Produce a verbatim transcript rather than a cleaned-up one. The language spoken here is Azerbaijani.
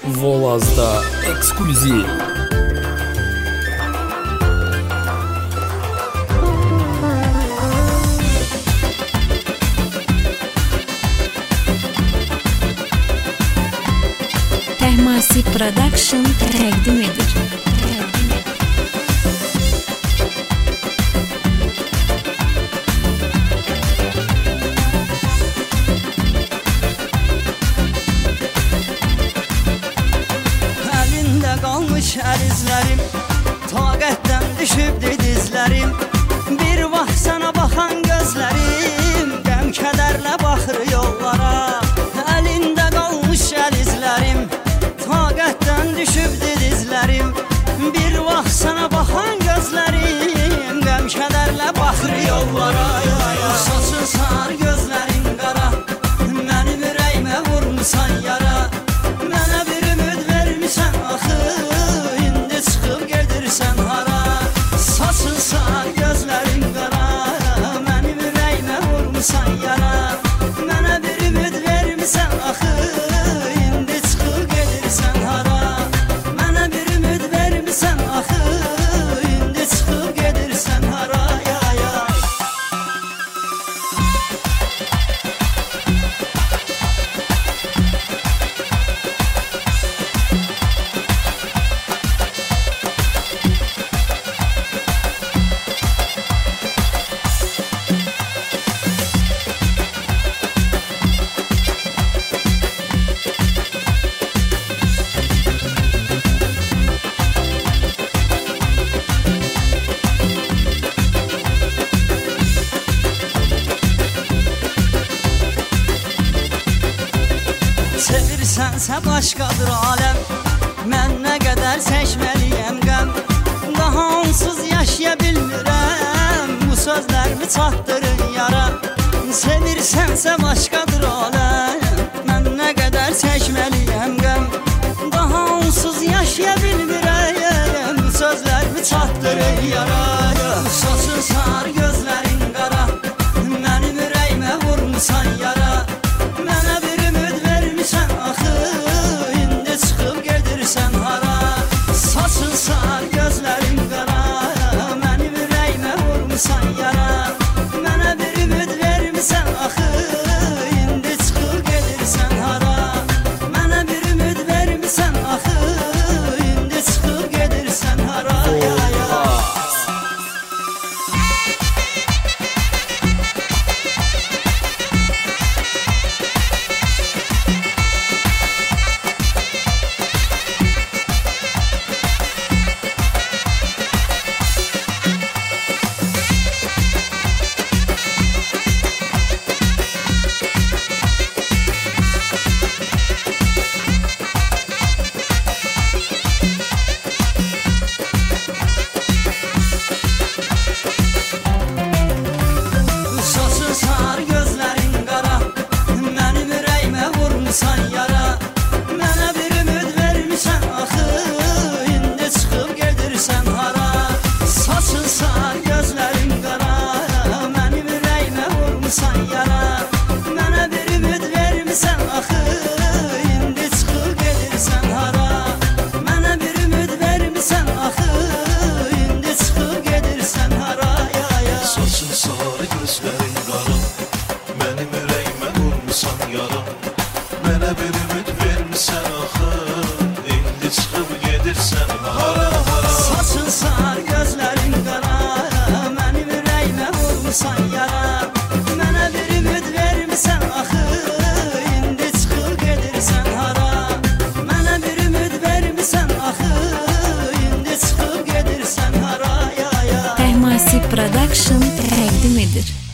Volazda ekskluziv. Tehmasi Production təqdim edir. Əlində qalmış əlizlərim, taqətdən düşübdü dizlərim. Bir vaxt sana baxan gözlərim, qəm kədərlə baxır yollara. Əlində qalmış əlizlərim, taqətdən düşübdü dizlərim. Bir vaxt sana baxan gözlərim, qəm kədərlə baxır yollara. Saçın sarı, gözlərin qara, mənim ürəyimə vurmusan yara. Mənə bir ümid vermisən axı, indi çıxıb gedirsən hara. Saçın sarı, gözlərin qara, mənim ürəyimə vurmusan yara. Mənə bir ümid vermisən axı, indi çıxıb gedirsən hara. Mənə bir ümid vermisən axı, indi çıxıb gedirsən hara. Ya ya. Sevirsənsə başqadır aləm, mən nə qədər çəkməliyəm qəm. Daha onsuz yaşaya bilmirəm, bu sözlərimi çatdırın yara. Sevirsənsə başqadır aləm, mən nə qədər çəkməliyəm qəm. Daha onsuz yaşaya bilmirəm, bu sözlərimi çatdırın yara. Saçın sarı, gözlərin qara, mənim ürəyimə vurmusan yara. Mənə bir ümid vermisən axı, indi çıxıb gedirsən hara. Saçın sarı, gözlərin qara, mənim ürəyimə vurmusan yara. Mənə bir ümid vermisən axı, indi çıxıb gedirsən hara. Mənə bir ümid vermisən axı, indi çıxıb gedirsən hara. Ya ya. Saçın sarı, gözlərin qara, mənim ürəyimə vurmusan yara. Mənə bir ümid vermisən axı, indi çıxıb gedirsən hara. Saçın sarı, gözlərin qara, mənim ürəyimə vurmusan yara. Mənə bir ümid vermisən axı, indi çıxıb gedirsən hara. Mənə bir ümid vermisən axı, indi çıxıb gedirsən hara. Ya ya. Saçın sarı, gözlərin qara, mənim ürəyimə vurmusan yara. Mənə bir ümid vermisən axı, indi çıxıb gedirsən hara hara. Saçın sarı, gözlərin qara, mənim ürəyimə vurmusan yara. Mənə bir ümid vermisən axı, indi çıxıb gedirsən hara. Mənə bir ümid vermisən axı, indi çıxıb gedirsən hara. Ya ya. Tehmasi Production təqdim edir.